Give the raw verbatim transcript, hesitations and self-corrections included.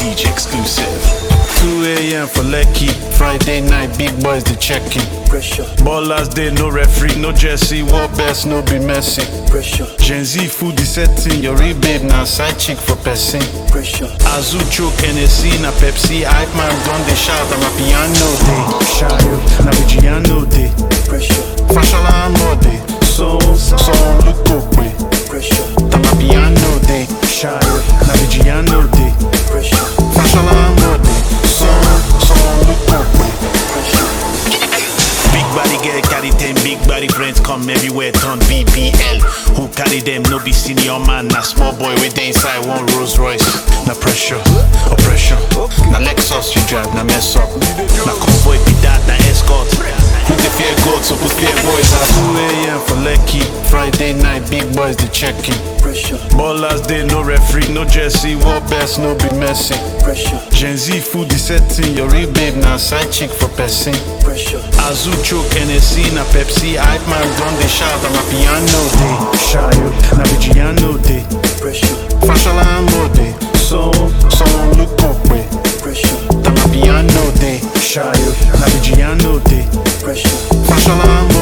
D J exclusive. two a m for Lekki, Friday night, big boys they checking. Pressure, Ballers day, no referee, no jersey, war best, no be messy. pressure, Gen Z food is setting, your real babe now side chick for person. pressure, Azu choke, N S C, na Pepsi, hype man run the shout, I'm a piano day. Shayo, na Vigiano day. pressure, Fashola and body, so, so look okay. pressure, I'm a piano day. Shayo, na Vigiano day. pressure, Fashola and body, so, so look okay. pressure. Big body girl carry ten, big body friends come everywhere turn B B L. Who carry them no be senior man, na small boy with the inside one Rolls Royce. Na pressure, oppression. Na Lexus you drive, na mess up. Na convoy be that, na escort. Who the fear God, so put fear boys at two a m for Lekki, Friday night, big boys they checking. Pressure, Ballers day, no referee, no jersey, war best, no be messy. pressure, Gen Z food is setting, your real babe now side chick for person. pressure, Azu choke, N S C, na Pepsi, hype man run the shout, I'm a piano day. Shayo, na Vigiano day. pressure, Fashola and body, so, so look okay. pressure, I'm a piano day. Shayo, na Vigiano day. pressure. Fashola and